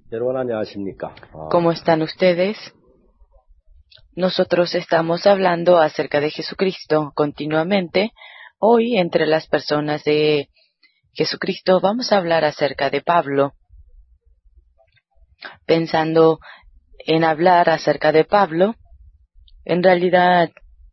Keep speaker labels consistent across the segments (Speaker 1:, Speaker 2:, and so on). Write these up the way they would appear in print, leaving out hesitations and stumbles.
Speaker 1: 여러분 안녕하십니까?
Speaker 2: ¿Cómo están ustedes? Nosotros estamos hablando acerca de Jesucristo continuamente. Hoy, entre las personas de Jesucristo, vamos a hablar acerca de Pablo. Pensando en hablar acerca de Pablo, en realidad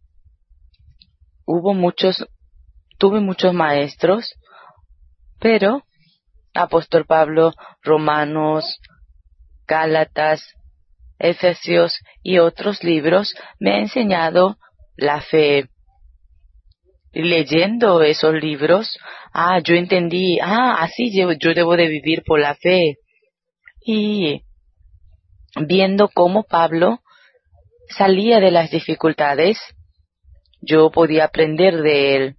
Speaker 2: tuve muchos maestros, pero Apóstol Pablo, Romanos, Gálatas, Efesios y otros libros me ha enseñado la fe. Leyendo esos libros, yo entendí, así yo debo de vivir por la fe. Y viendo cómo Pablo salía de las dificultades, yo podía aprender de él.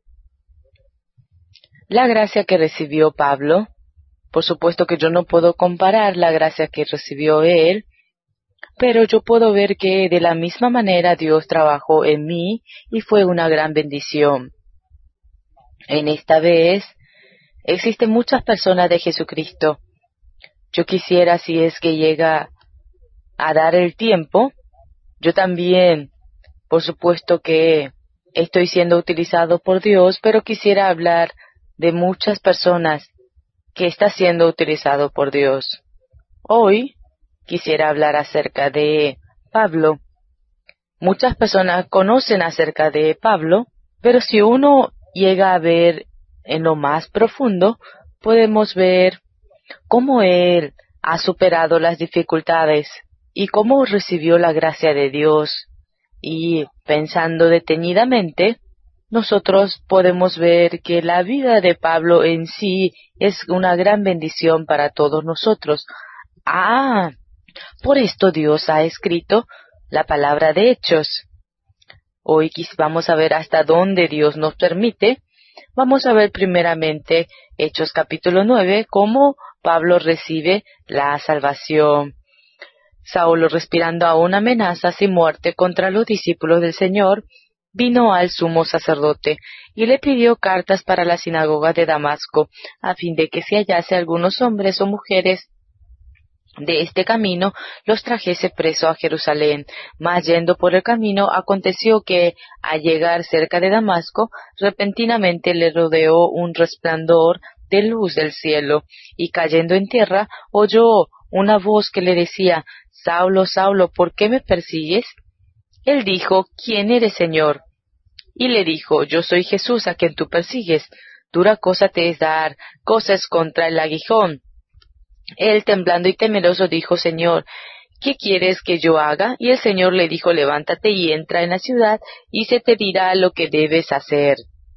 Speaker 2: La gracia que recibió Pablo, por supuesto que yo no puedo comparar la gracia que recibió él, pero yo puedo ver que de la misma manera Dios trabajó en mí y fue una gran bendición. En esta vez, existen muchas personas de Jesucristo. Yo quisiera, si es que llega a dar el tiempo, yo también, por supuesto que estoy siendo utilizado por Dios, pero quisiera hablar de muchas personas que está siendo utilizado por Dios. Hoy quisiera hablar acerca de Pablo. Muchas personas conocen acerca de Pablo, pero si uno llega a ver en lo más profundo, podemos ver cómo él ha superado las dificultades y cómo recibió la gracia de Dios. Y pensando detenidamente, nosotros podemos ver que la vida de Pablo en sí es una gran bendición para todos nosotros. Por esto Dios ha escrito la palabra de Hechos. Hoy vamos a ver hasta dónde Dios nos permite. Vamos a ver primeramente Hechos capítulo 9, cómo Pablo recibe la salvación. Saulo, respirando aún amenazas y muerte contra los discípulos del Señor, vino al sumo sacerdote y le pidió cartas para la sinagoga de Damasco, a fin de que si hallase algunos hombres o mujeres de este camino, los trajese preso a Jerusalén. Mas yendo por el camino, aconteció que, al llegar cerca de Damasco, repentinamente le rodeó un resplandor de luz del cielo, y cayendo en tierra, oyó una voz que le decía: Saulo, Saulo, ¿por qué me persigues? Él dijo: ¿Quién eres, Señor? Y le dijo: Yo soy Jesús, a quien tú persigues. Dura cosa te es dar cosas contra el aguijón. Él, temblando y temeroso, dijo: Señor, ¿qué quieres que yo haga? Y el Señor le dijo: Levántate y entra en la ciudad, y se te dirá lo que debes hacer.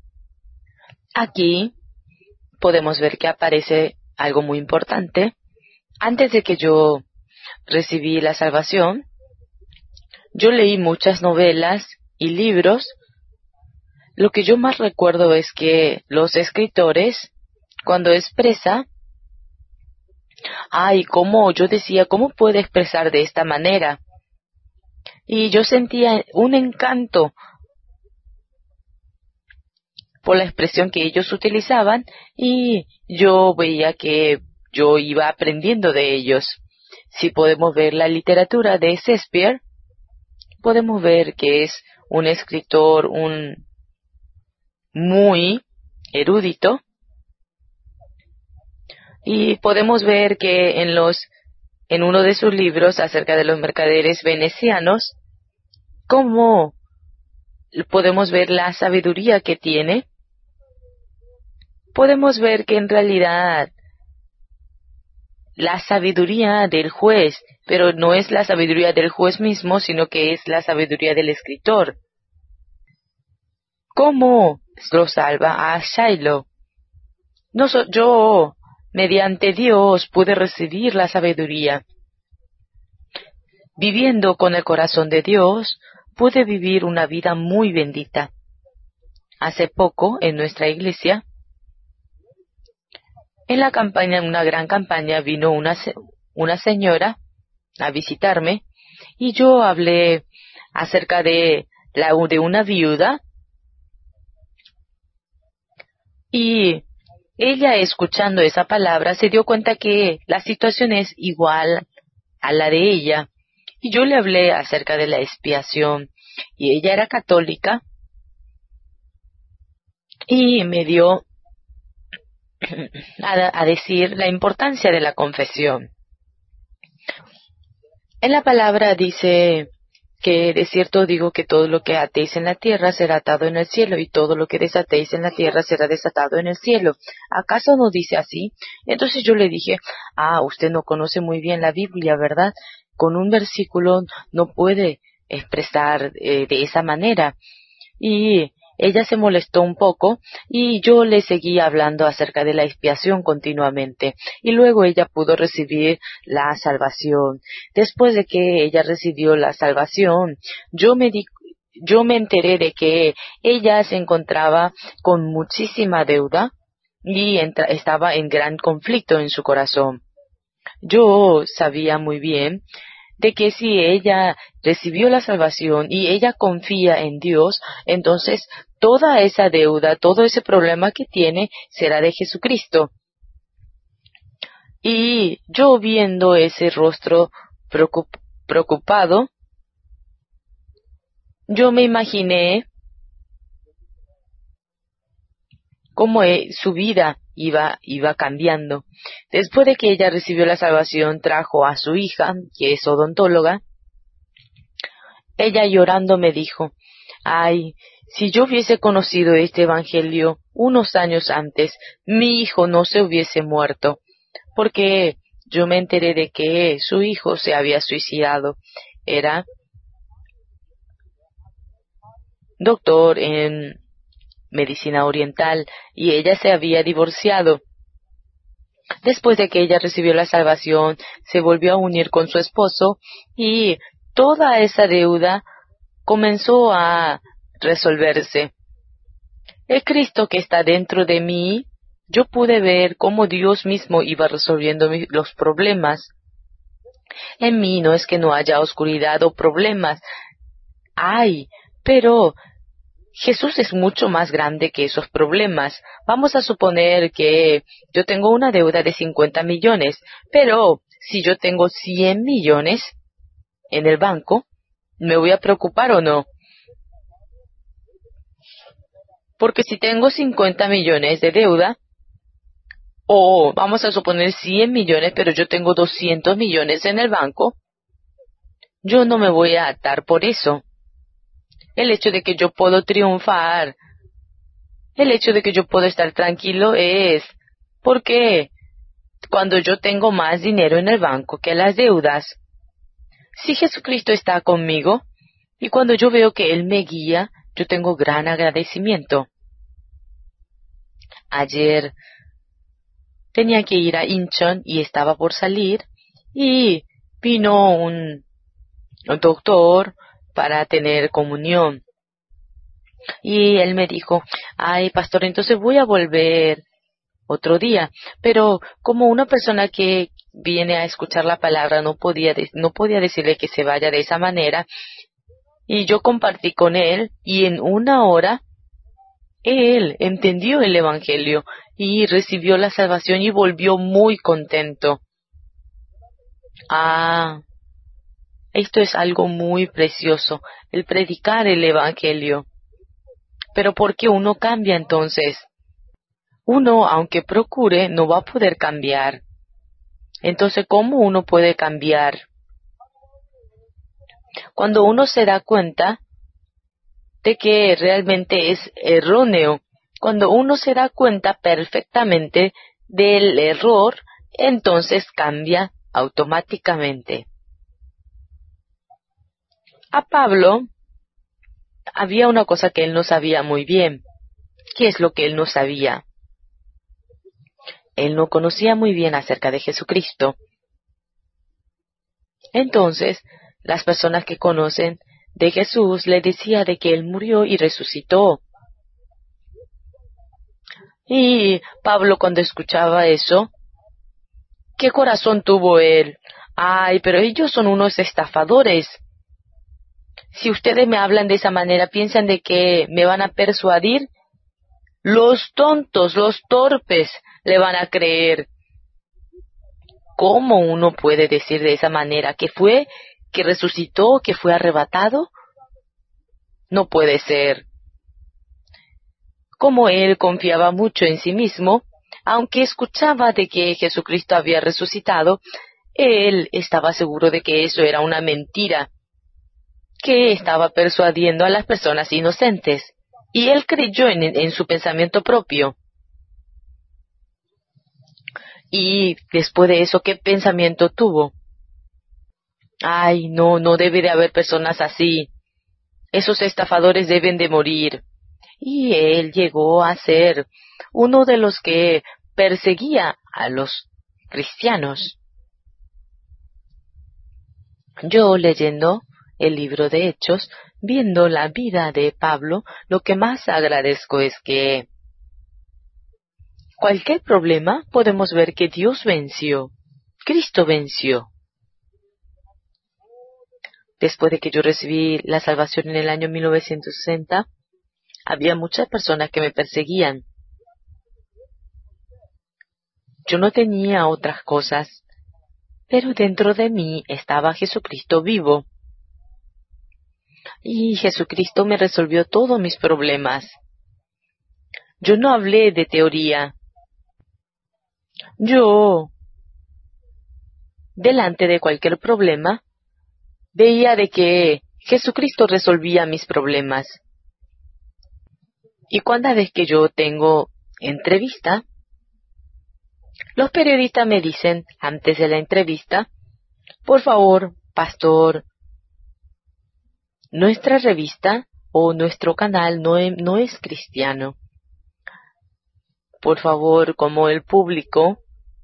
Speaker 2: Aquí podemos ver que aparece algo muy importante. Antes de que yo recibí la salvación, yo leí muchas novelas y libros. Lo que yo más recuerdo es que los escritores, cuando expresa, cómo yo decía, ¿cómo puede expresar de esta manera? Y yo sentía un encanto por la expresión que ellos utilizaban, y yo veía que yo iba aprendiendo de ellos. Si podemos ver la literatura de Shakespeare, podemos ver que es un escritor muy erudito, y podemos ver que en uno de sus libros acerca de los mercaderes venecianos, cómo podemos ver la sabiduría que tiene. Podemos ver que en realidad la sabiduría del juez, pero no es la sabiduría del juez mismo, sino que es la sabiduría del escritor. ¿Cómo lo salva a Shiloh? Yo, mediante Dios, pude recibir la sabiduría. Viviendo con el corazón de Dios, pude vivir una vida muy bendita. Hace poco, en nuestra iglesia, en una gran campaña, vino una señora a visitarme, y yo hablé acerca de una viuda, y ella, escuchando esa palabra, se dio cuenta que la situación es igual a la de ella. Y yo le hablé acerca de la expiación. Y ella era católica y me dio a decir la importancia de la confesión. En la palabra dice que de cierto digo que todo lo que atéis en la tierra será atado en el cielo, y todo lo que desatéis en la tierra será desatado en el cielo. ¿Acaso no dice así? Entonces yo le dije, usted no conoce muy bien la Biblia, ¿verdad? Con un versículo no puede expresar de esa manera. Y ella se molestó un poco y yo le seguí hablando acerca de la expiación continuamente, y luego ella pudo recibir la salvación. Después de que ella recibió la salvación, yo me enteré de que ella se encontraba con muchísima deuda y estaba en gran conflicto en su corazón. Yo sabía muy bien de que si ella recibió la salvación y ella confía en Dios, entonces toda esa deuda, todo ese problema que tiene será de Jesucristo. Y yo, viendo ese rostro preocupado, yo me imaginé cómo su vida iba cambiando. Después de que ella recibió la salvación, trajo a su hija, que es odontóloga. Ella, llorando, me dijo, si yo hubiese conocido este evangelio unos años antes, mi hijo no se hubiese muerto, porque yo me enteré de que su hijo se había suicidado. Era doctor en medicina oriental y ella se había divorciado. Después de que ella recibió la salvación, se volvió a unir con su esposo y toda esa deuda comenzó a resolverse. El Cristo que está dentro de mí, yo pude ver cómo Dios mismo iba resolviendo los problemas. En mí no es que no haya oscuridad o problemas. Pero Jesús es mucho más grande que esos problemas. Vamos a suponer que yo tengo una deuda de 50 millones, pero si yo tengo 100 millones en el banco, ¿me voy a preocupar o no? Porque si tengo 50 millones de deuda, o vamos a suponer 100 millones, pero yo tengo 200 millones en el banco, yo no me voy a atar por eso. El hecho de que yo puedo triunfar, el hecho de que yo puedo estar tranquilo es porque cuando yo tengo más dinero en el banco que las deudas, si Jesucristo está conmigo y cuando yo veo que Él me guía, yo tengo gran agradecimiento. Ayer tenía que ir a Incheon y estaba por salir y vino un doctor para tener comunión. Y él me dijo, pastor, entonces voy a volver otro día. Pero como una persona que viene a escuchar la palabra no podía decirle que se vaya de esa manera. Y yo compartí con él y en una hora él entendió el evangelio y recibió la salvación y volvió muy contento. Esto es algo muy precioso, el predicar el evangelio. Pero ¿por qué uno cambia entonces? Uno, aunque procure, no va a poder cambiar. Entonces, ¿cómo uno puede cambiar? Cuando uno se da cuenta de que realmente es erróneo, cuando uno se da cuenta perfectamente del error, entonces cambia automáticamente. A Pablo había una cosa que él no sabía muy bien. ¿Qué es lo que él no sabía? Él no conocía muy bien acerca de Jesucristo. Entonces, las personas que conocen de Jesús le decían de que Él murió y resucitó. Y Pablo, cuando escuchaba eso, ¿qué corazón tuvo él? Pero ellos son unos estafadores. Si ustedes me hablan de esa manera, ¿piensan de que me van a persuadir? Los tontos, los torpes, le van a creer. ¿Cómo uno puede decir de esa manera que resucitó, que fue arrebatado? No puede ser. Como él confiaba mucho en sí mismo, aunque escuchaba de que Jesucristo había resucitado, él estaba seguro de que eso era una mentira, que estaba persuadiendo a las personas inocentes, y él creyó en su pensamiento propio. Y después de eso, ¿qué pensamiento tuvo? Ay, no, no debe de haber personas así. Esos estafadores deben de morir. Y él llegó a ser uno de los que perseguía a los cristianos. Yo, leyendo el libro de Hechos, viendo la vida de Pablo, lo que más agradezco es que cualquier problema podemos ver que Dios venció. Cristo venció. Después de que yo recibí la salvación en el año 1960, había muchas personas que me perseguían. Yo no tenía otras cosas, pero dentro de mí estaba Jesucristo vivo. Y Jesucristo me resolvió todos mis problemas. Yo no hablé de teoría. Yo, delante de cualquier problema, veía de que Jesucristo resolvía mis problemas. Y cada vez que yo tengo entrevista, los periodistas me dicen antes de la entrevista, por favor, pastor, nuestra revista o nuestro canal no es cristiano. Por favor, como el público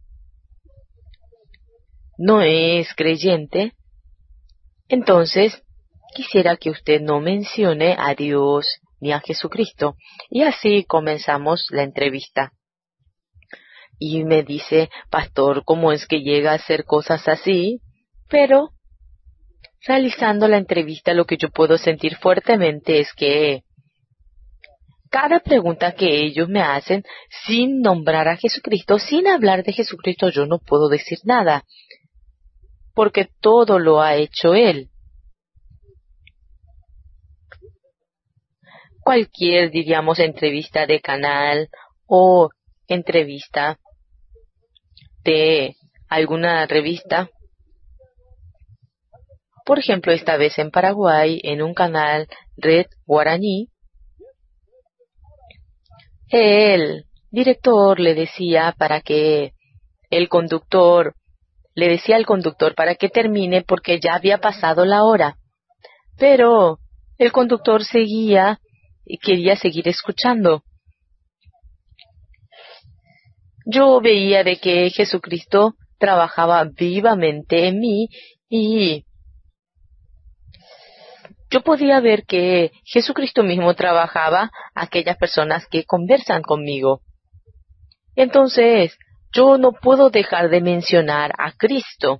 Speaker 2: no es creyente, entonces quisiera que usted no mencione a Dios ni a Jesucristo. Y así comenzamos la entrevista. Y me dice, pastor, ¿cómo es que llega a hacer cosas así? Pero realizando la entrevista, lo que yo puedo sentir fuertemente es que cada pregunta que ellos me hacen, sin nombrar a Jesucristo, sin hablar de Jesucristo, yo no puedo decir nada, porque todo lo ha hecho Él. Cualquier, diríamos, entrevista de canal o entrevista de alguna revista. Por ejemplo, esta vez en Paraguay, en un canal Red Guaraní, el director le decía al conductor para que termine porque ya había pasado la hora. Pero el conductor seguía y quería seguir escuchando. Yo veía de que Jesucristo trabajaba vivamente en mí y yo podía ver que Jesucristo mismo trabajaba a aquellas personas que conversan conmigo. Entonces, yo no puedo dejar de mencionar a Cristo.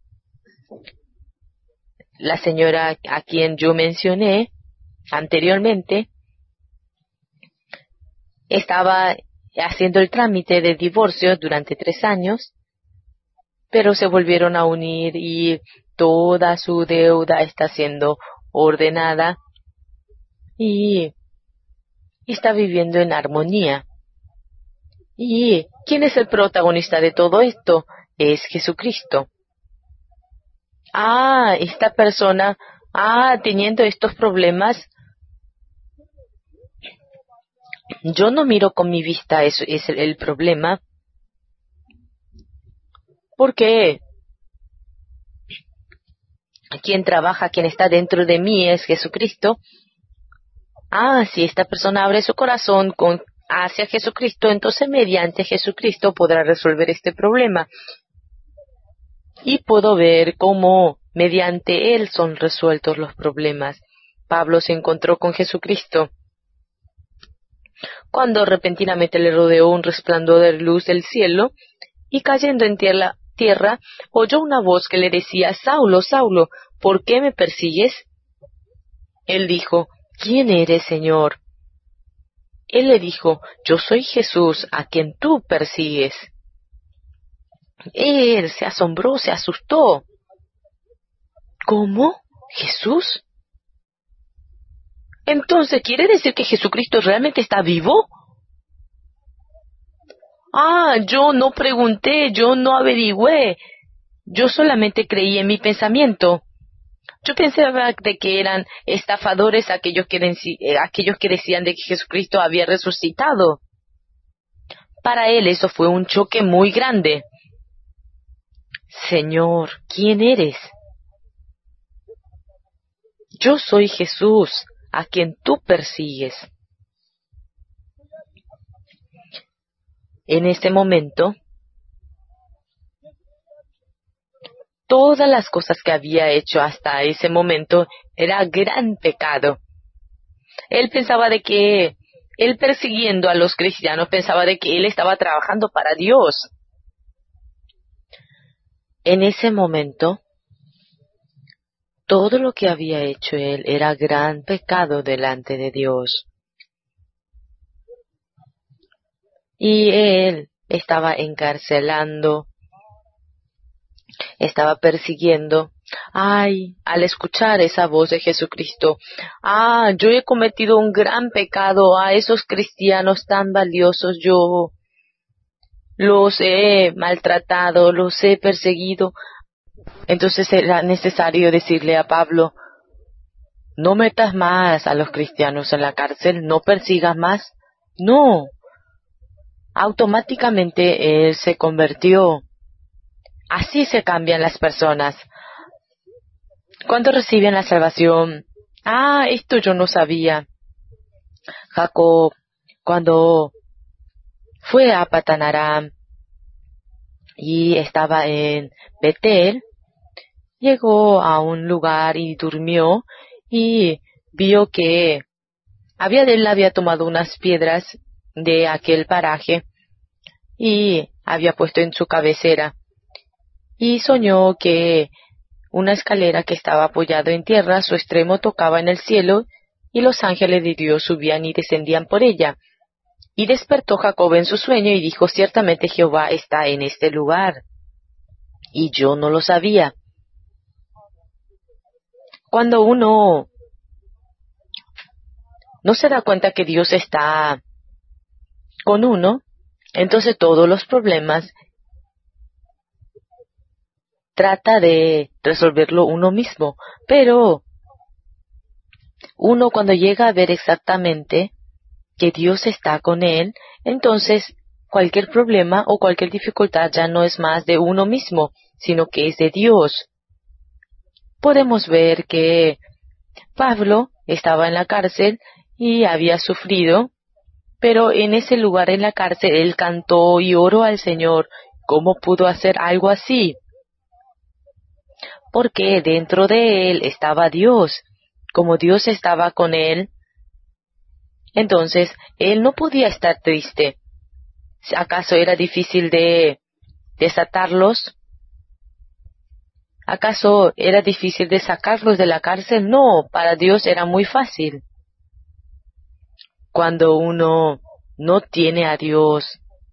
Speaker 2: La señora a quien yo mencioné anteriormente estaba haciendo el trámite de divorcio durante 3 años, pero se volvieron a unir y toda su deuda está siendo ordenada y está viviendo en armonía. ¿Y quién es el protagonista de todo esto? Es Jesucristo. Esta persona, teniendo estos problemas, yo no miro con mi vista, eso es el problema, porque quien trabaja, quien está dentro de mí es Jesucristo. Si esta persona abre su corazón hacia Jesucristo, entonces mediante Jesucristo podrá resolver este problema. Y puedo ver cómo mediante Él son resueltos los problemas. Pablo se encontró con Jesucristo cuando repentinamente le rodeó un resplandor de luz del cielo, y cayendo en tierra, oyó una voz que le decía, Saulo, Saulo, ¿por qué me persigues? Él dijo, ¿quién eres, Señor? Él le dijo, yo soy Jesús a quien tú persigues. Él se asombró, se asustó. ¿Cómo? ¿Jesús? Entonces, ¿quiere decir que Jesucristo realmente está vivo? Yo no pregunté, yo no averigüé. Yo solamente creí en mi pensamiento. Yo pensaba de que eran estafadores aquellos que decían de que Jesucristo había resucitado. Para él eso fue un choque muy grande. Señor, ¿quién eres? Yo soy Jesús, a quien tú persigues. En ese momento, todas las cosas que había hecho hasta ese momento era gran pecado. Él pensaba de que, él persiguiendo a los cristianos, pensaba de que él estaba trabajando para Dios. En ese momento, todo lo que había hecho él era gran pecado delante de Dios. Y él estaba encarcelando, estaba persiguiendo. Al escuchar esa voz de Jesucristo, yo he cometido un gran pecado a esos cristianos tan valiosos, yo los he maltratado, los he perseguido. Entonces era necesario decirle a Pablo, no metas más a los cristianos en la cárcel, no persigas más. No, automáticamente él se convirtió. Así se cambian las personas. Cuando reciben la salvación, esto yo no sabía. Jacob, cuando fue a Padan Aram y estaba en Betel, llegó a un lugar y durmió y vio que él había tomado unas piedras de aquel paraje y había puesto en su cabecera y soñó que una escalera que estaba apoyada en tierra, su extremo tocaba en el cielo y los ángeles de Dios subían y descendían por ella. Y despertó Jacob en su sueño y dijo, ciertamente Jehová está en este lugar. Y yo no lo sabía. Cuando uno no se da cuenta que Dios está con uno, entonces todos los problemas trata de resolverlo uno mismo. Pero uno cuando llega a ver exactamente que Dios está con él, entonces cualquier problema o cualquier dificultad ya no es más de uno mismo, sino que es de Dios. Podemos ver que Pablo estaba en la cárcel y había sufrido, pero en ese lugar en la cárcel él cantó y oró al Señor. ¿Cómo pudo hacer algo así? Porque dentro de él estaba Dios. Como Dios estaba con él, entonces él no podía estar triste. ¿Acaso era difícil de desatarlos? ¿Acaso era difícil de sacarlos de la cárcel? No, para Dios era muy fácil. Cuando uno no tiene a Dios,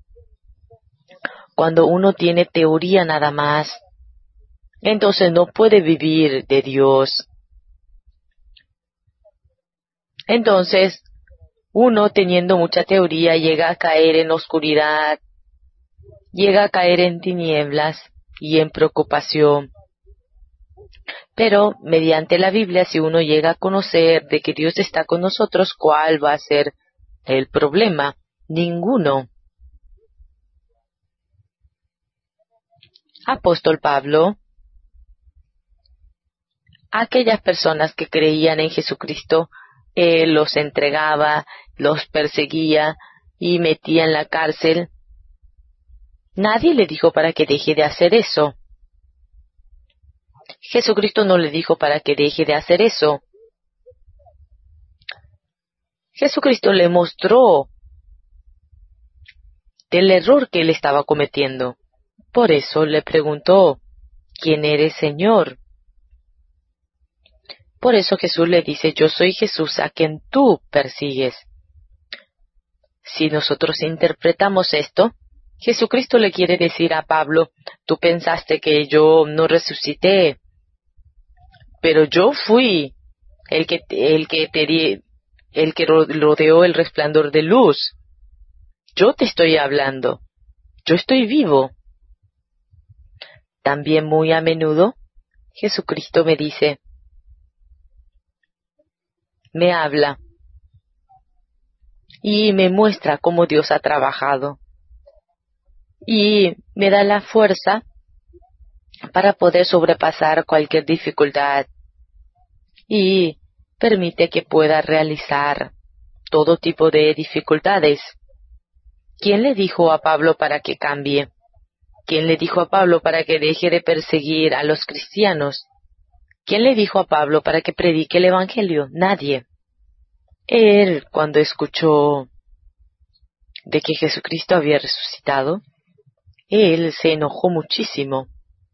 Speaker 2: cuando uno tiene teoría nada más, entonces no puede vivir de Dios. Entonces, uno teniendo mucha teoría llega a caer en oscuridad, llega a caer en tinieblas y en preocupación. Pero mediante la Biblia, si uno llega a conocer de que Dios está con nosotros, ¿cuál va a ser el problema? Ninguno. Apóstol Pablo, aquellas personas que creían en Jesucristo, él los entregaba, los perseguía y metía en la cárcel. Nadie le dijo para que deje de hacer eso. Jesucristo no le dijo para que deje de hacer eso. Jesucristo le mostró del error que él estaba cometiendo. Por eso le preguntó, ¿quién eres, Señor? Por eso Jesús le dice, yo soy Jesús a quien tú persigues. Si nosotros interpretamos esto, Jesucristo le quiere decir a Pablo, tú pensaste que yo no resucité, pero yo fui el que rodeó el resplandor de luz. Yo te estoy hablando. Yo estoy vivo. También muy a menudo, Jesucristo me dice, me habla y me muestra cómo Dios ha trabajado y me da la fuerza para poder sobrepasar cualquier dificultad y permite que pueda realizar todo tipo de dificultades. ¿Quién le dijo a Pablo para que cambie? ¿Quién le dijo a Pablo para que deje de perseguir a los cristianos? ¿Quién le dijo a Pablo para que predique el Evangelio? Nadie. Él, cuando escuchó de que Jesucristo había resucitado, él se enojó muchísimo.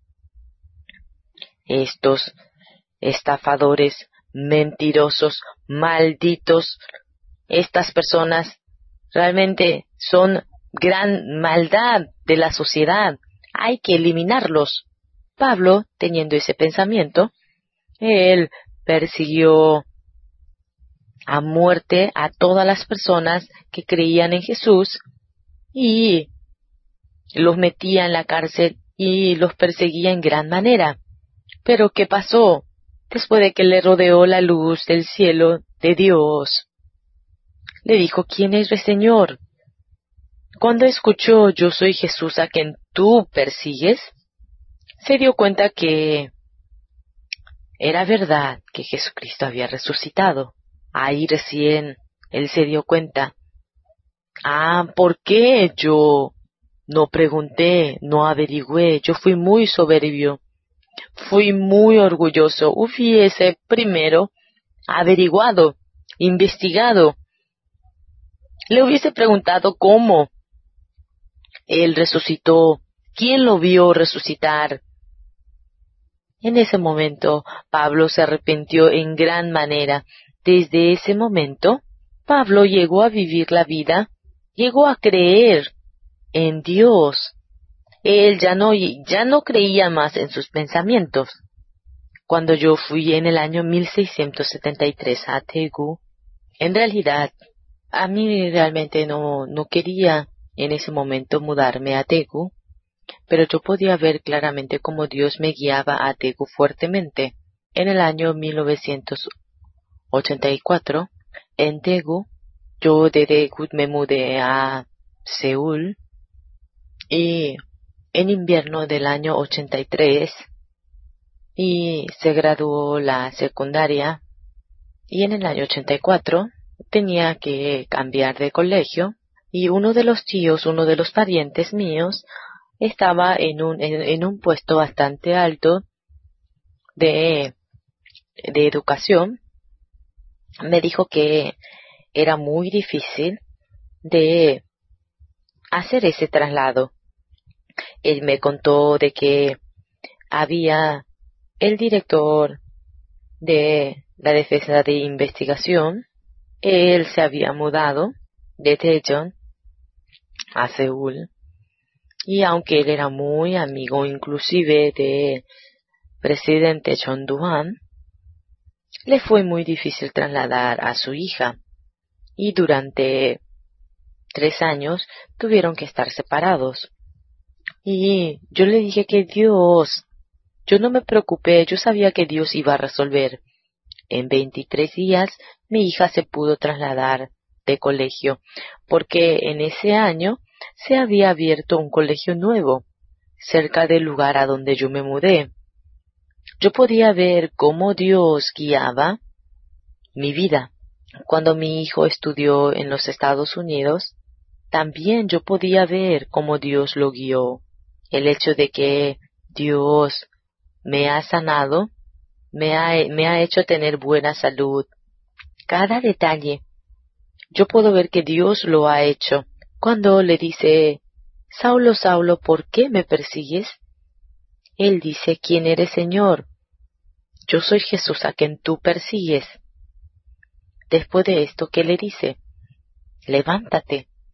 Speaker 2: Estos estafadores, mentirosos, malditos, estas personas realmente son gran maldad de la sociedad. Hay que eliminarlos. Pablo, teniendo ese pensamiento, él persiguió a muerte a todas las personas que creían en Jesús y los metía en la cárcel y los perseguía en gran manera. Pero ¿qué pasó? Después de que le rodeó la luz del cielo de Dios, le dijo, ¿quién es el Señor? Cuando escuchó, yo soy Jesús a quien tú persigues, se dio cuenta que era verdad que Jesucristo había resucitado. Ahí recién él se dio cuenta. ¿Por qué yo no pregunté, no averigüé? Yo fui muy soberbio, fui muy orgulloso. Hubiese primero averiguado, investigado. Le hubiese preguntado cómo él resucitó, quién lo vio resucitar. En ese momento, Pablo se arrepintió en gran manera. Desde ese momento, Pablo llegó a vivir la vida, llegó a creer en Dios. Él ya no creía más en sus pensamientos. Cuando yo fui en el año 1673 a Daegu, en realidad, a mí realmente no quería en ese momento mudarme a Daegu, pero yo podía ver claramente cómo Dios me guiaba a Daegu fuertemente. En el año 1984, en Daegu, yo de Daegu me mudé a Seúl, y en invierno del año 83, y se graduó la secundaria, y en el año 84 tenía que cambiar de colegio, y uno de los tíos, uno de los parientes míos, estaba en un puesto bastante alto de educación. Me dijo que era muy difícil de hacer ese traslado. Él me contó de que había el director de la defensa de investigación. Él se había mudado de Daejeon a Seúl, y aunque él era muy amigo inclusive de presidente Chon Doo-hwan, le fue muy difícil trasladar a su hija, y durante 3 años tuvieron que estar separados. Y yo le dije que yo no me preocupé, yo sabía que Dios iba a resolver. En 23 días mi hija se pudo trasladar de colegio, porque en ese año se había abierto un colegio nuevo, cerca del lugar a donde yo me mudé. Yo podía ver cómo Dios guiaba mi vida. Cuando mi hijo estudió en los Estados Unidos, también yo podía ver cómo Dios lo guió. El hecho de que Dios me ha sanado, me ha hecho tener buena salud. Cada detalle, yo puedo ver que Dios lo ha hecho. Cuando le dice, Saulo, Saulo, ¿por qué me persigues? Él dice, ¿quién eres, Señor? Yo soy Jesús a quien tú persigues. Después de esto, ¿qué le dice? Levántate,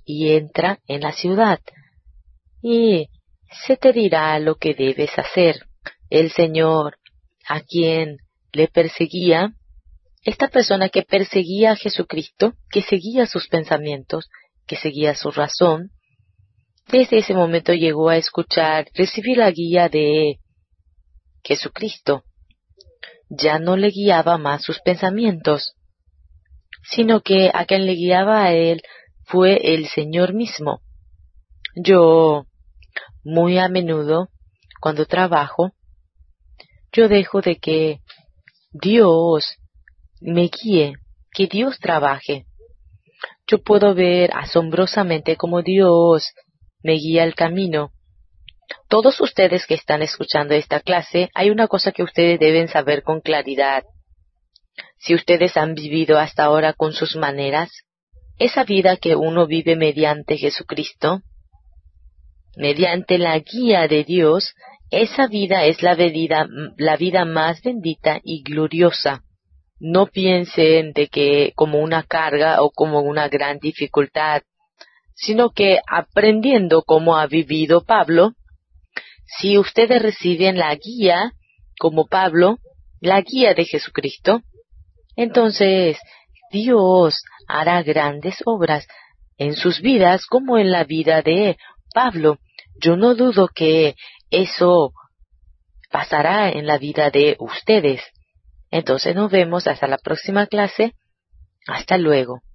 Speaker 2: y entra en la ciudad, y se te dirá lo que debes hacer. El Señor, a quien le perseguía, esta persona que perseguía a Jesucristo, que seguía sus pensamientos, que seguía su razón, desde ese momento llegó a escuchar, recibir la guía de Jesucristo. Ya no le guiaba más sus pensamientos, sino que a quien le guiaba a él fue el Señor mismo. Yo, muy a menudo, cuando trabajo, yo dejo de que Dios me guíe, que Dios trabaje. Yo puedo ver asombrosamente cómo Dios me guía el camino. Todos ustedes que están escuchando esta clase, hay una cosa que ustedes deben saber con claridad. Si ustedes han vivido hasta ahora con sus maneras, esa vida que uno vive mediante Jesucristo, mediante la guía de Dios, esa vida es la vida más bendita y gloriosa. No piensen de que como una carga o como una gran dificultad, sino que aprendiendo cómo ha vivido Pablo, si ustedes reciben la guía, como Pablo, la guía de Jesucristo, entonces Dios hará grandes obras en sus vidas como en la vida de Pablo. Yo no dudo que eso pasará en la vida de ustedes. Entonces nos vemos hasta la próxima clase. Hasta luego.